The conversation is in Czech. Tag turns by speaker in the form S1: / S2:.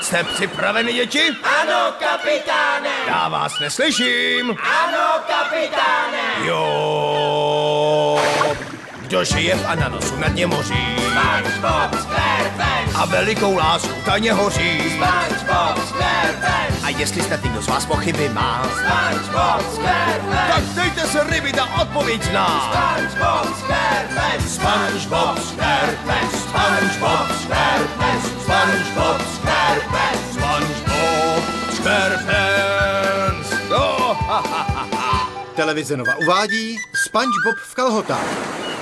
S1: Jste připraveni, děti?
S2: Ano, kapitáne!
S1: Já vás neslyším.
S2: Ano, kapitáne!
S1: Jo. Kdo žije v ananasu na dně moří?
S2: SpongeBob SquarePants!
S1: A velikou lásku tajně hoří.
S2: SpongeBob SquarePants!
S1: A jestli snad někdo z vás pochyby má,
S2: SpongeBob SquarePants!
S1: tak dejte se, ryby, ta odpověď zná.
S2: SpongeBob SquarePants!
S1: SpongeBob SquarePants, SpongeBob SquarePants, SpongeBob SquarePants, SpongeBob SquarePants. Jo,
S3: Televize Nova uvádí SpongeBob v kalhotách.